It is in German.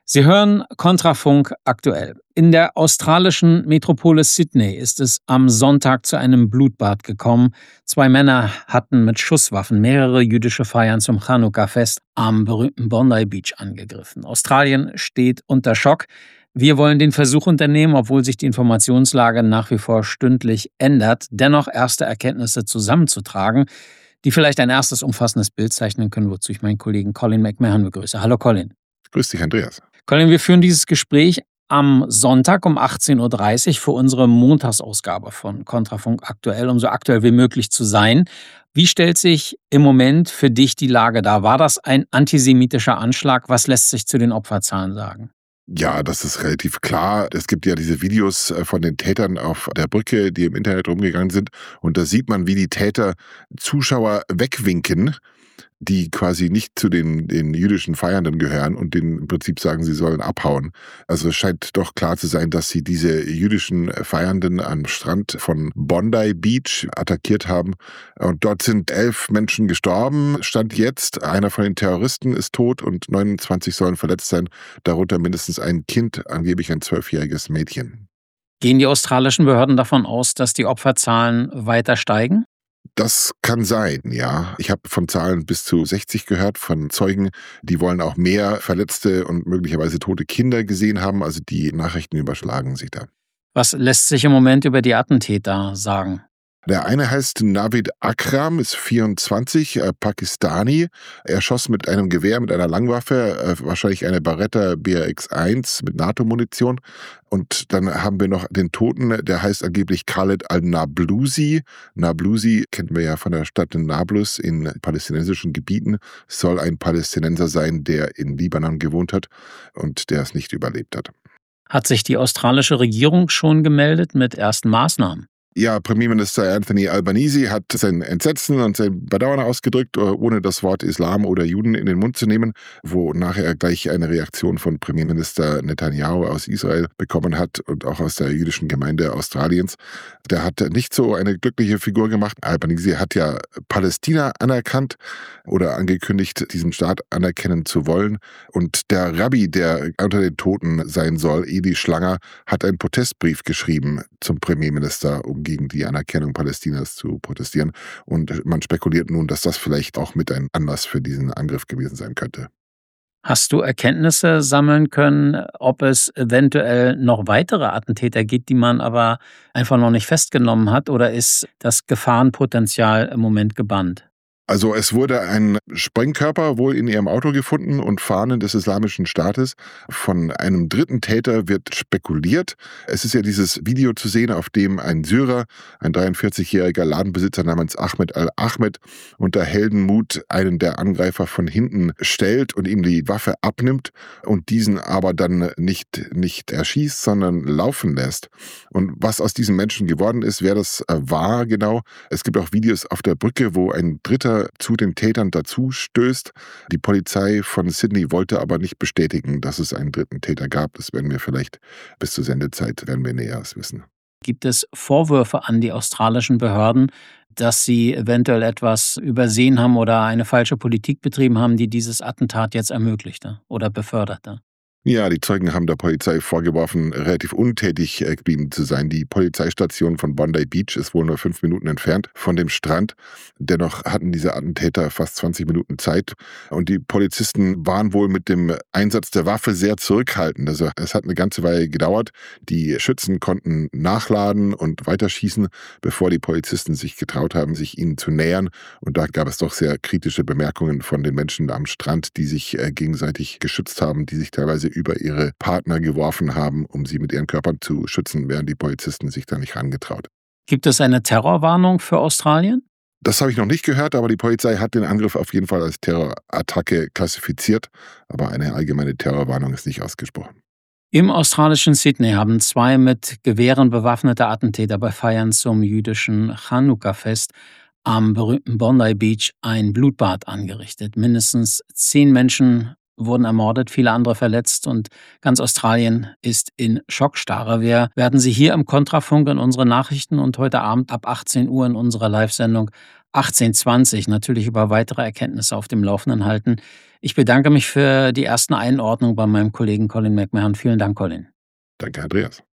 Sie hören Kontrafunk aktuell. In der australischen Metropole Sydney ist es am Sonntag zu einem Blutbad gekommen. 2 Männer hatten mit Schusswaffen mehrere jüdische Feiern zum Chanukka-Fest am berühmten Bondi Beach angegriffen. Australien steht unter Schock. Wir wollen den Versuch unternehmen, obwohl sich die Informationslage nach wie vor stündlich ändert, dennoch erste Erkenntnisse zusammenzutragen, die vielleicht ein erstes umfassendes Bild zeichnen können, wozu ich meinen Kollegen Colin McMahon begrüße. Hallo Colin. Grüß dich, Andreas. Colin, wir führen dieses Gespräch am Sonntag um 18:30 Uhr für unsere Montagsausgabe von Kontrafunk aktuell, um so aktuell wie möglich zu sein. Wie stellt sich im Moment für dich die Lage dar? War das ein antisemitischer Anschlag? Was lässt sich zu den Opferzahlen sagen? Ja, das ist relativ klar. Es gibt ja diese Videos von den Tätern auf der Brücke, die im Internet rumgegangen sind. Und da sieht man, wie die Täter Zuschauer wegwinken, die quasi nicht zu den jüdischen Feiernden gehören und denen im Prinzip sagen, sie sollen abhauen. Also es scheint doch klar zu sein, dass sie diese jüdischen Feiernden am Strand von Bondi Beach attackiert haben. Und dort sind 11 Menschen gestorben, Stand jetzt. Einer von den Terroristen ist tot und 29 sollen verletzt sein, darunter mindestens ein Kind, angeblich ein 12-jähriges Mädchen. Gehen die australischen Behörden davon aus, dass die Opferzahlen weiter steigen? Das kann sein, ja. Ich habe von Zahlen bis zu 60 gehört, von Zeugen, die wollen auch mehr verletzte und möglicherweise tote Kinder gesehen haben. Also die Nachrichten überschlagen sich da. Was lässt sich im Moment über die Attentäter sagen? Der eine heißt Navid Akram, ist 24, Pakistani. Er schoss mit einem Gewehr, mit einer Langwaffe, wahrscheinlich eine Beretta BRX-1 mit NATO-Munition. Und dann haben wir noch den Toten, der heißt angeblich Khaled al-Nablusi. Nablusi kennen wir ja von der Stadt Nablus in palästinensischen Gebieten. Soll ein Palästinenser sein, der in Libanon gewohnt hat und der es nicht überlebt hat. Hat sich die australische Regierung schon gemeldet mit ersten Maßnahmen? Ja, Premierminister Anthony Albanese hat sein Entsetzen und sein Bedauern ausgedrückt, ohne das Wort Islam oder Juden in den Mund zu nehmen, wo nachher gleich eine Reaktion von Premierminister Netanyahu aus Israel bekommen hat und auch aus der jüdischen Gemeinde Australiens. Der hat nicht so eine glückliche Figur gemacht. Albanese hat ja Palästina anerkannt oder angekündigt, diesen Staat anerkennen zu wollen. Und der Rabbi, der unter den Toten sein soll, Eli Schlanger, hat einen Protestbrief geschrieben zum Premierminister, um gegen die Anerkennung Palästinas zu protestieren. Und man spekuliert nun, dass das vielleicht auch mit ein Anlass für diesen Angriff gewesen sein könnte. Hast du Erkenntnisse sammeln können, ob es eventuell noch weitere Attentäter gibt, die man aber einfach noch nicht festgenommen hat? Oder ist das Gefahrenpotenzial im Moment gebannt? Also es wurde ein Sprengkörper wohl in ihrem Auto gefunden und Fahnen des Islamischen Staates. Von einem dritten Täter wird spekuliert. Es ist ja dieses Video zu sehen, auf dem ein Syrer, ein 43-jähriger Ladenbesitzer namens Ahmed al-Ahmed, unter Heldenmut einen der Angreifer von hinten stellt und ihm die Waffe abnimmt und diesen aber dann nicht erschießt, sondern laufen lässt. Und was aus diesem Menschen geworden ist, wer das war genau. Es gibt auch Videos auf der Brücke, wo ein Dritter zu den Tätern dazu stößt. Die Polizei von Sydney wollte aber nicht bestätigen, dass es einen dritten Täter gab. Das werden wir vielleicht bis zur Sendezeit Näheres wissen. Gibt es Vorwürfe an die australischen Behörden, dass sie eventuell etwas übersehen haben oder eine falsche Politik betrieben haben, die dieses Attentat jetzt ermöglichte oder beförderte? Ja, die Zeugen haben der Polizei vorgeworfen, relativ untätig geblieben zu sein. Die Polizeistation von Bondi Beach ist wohl nur 5 Minuten entfernt von dem Strand. Dennoch hatten diese Attentäter fast 20 Minuten Zeit. Und die Polizisten waren wohl mit dem Einsatz der Waffe sehr zurückhaltend. Also es hat eine ganze Weile gedauert. Die Schützen konnten nachladen und weiterschießen, bevor die Polizisten sich getraut haben, sich ihnen zu nähern. Und da gab es doch sehr kritische Bemerkungen von den Menschen am Strand, die sich gegenseitig geschützt haben, die sich teilweise über ihre Partner geworfen haben, um sie mit ihren Körpern zu schützen, während die Polizisten sich da nicht herangetraut. Gibt es eine Terrorwarnung für Australien? Das habe ich noch nicht gehört, aber die Polizei hat den Angriff auf jeden Fall als Terrorattacke klassifiziert, aber eine allgemeine Terrorwarnung ist nicht ausgesprochen. Im australischen Sydney haben 2 mit Gewehren bewaffnete Attentäter bei Feiern zum jüdischen Chanukka-Fest am berühmten Bondi Beach ein Blutbad angerichtet. Mindestens 10 Menschen wurden ermordet, viele andere verletzt und ganz Australien ist in Schockstarre. Wir werden Sie hier im Kontrafunk in unsere Nachrichten und heute Abend ab 18 Uhr in unserer Live-Sendung 18:20 natürlich über weitere Erkenntnisse auf dem Laufenden halten. Ich bedanke mich für die ersten Einordnungen bei meinem Kollegen Colin McMahon. Vielen Dank, Colin. Danke, Andreas.